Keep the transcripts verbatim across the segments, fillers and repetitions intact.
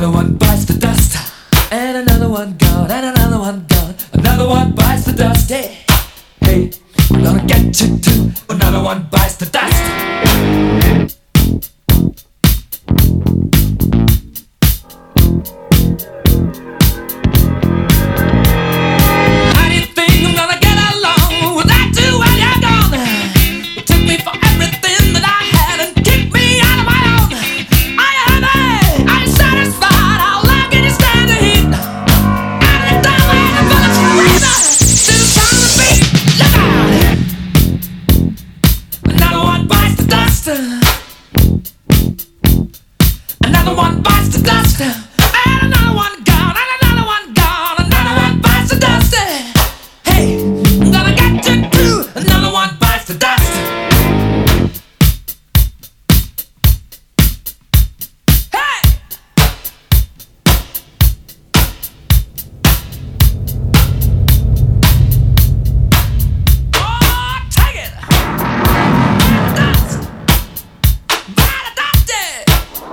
Another one bites the dust, and another one gone, and another one gone. Another one bites the dust. Hey, hey, I'm gonna get you too. Another one bites the dust. How do you think I'm gonna get along without you when you're gone? You took me for everything that I had and kicked me out of my own. Are you happy? Are you satisfied? How long can you stand the heat? Out of the time when I'm gonna forever. Still trying to beat. Look out! Another one bites the dust. Another one bites the dust. And another one gone. And another one gone. Another one bites the dust. Hey, I'm gonna get you too. Another one bites the dust. Hey! Oh, take it! Dust! By the dusty!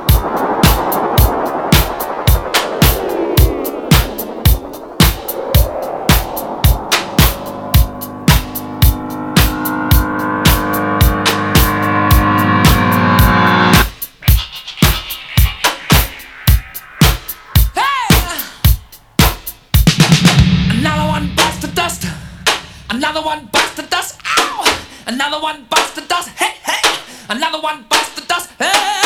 Another one bites the dust. Another one bites the dust. Ow! Another one bites the dust. Hey, hey! Another one bites the dust. Hey!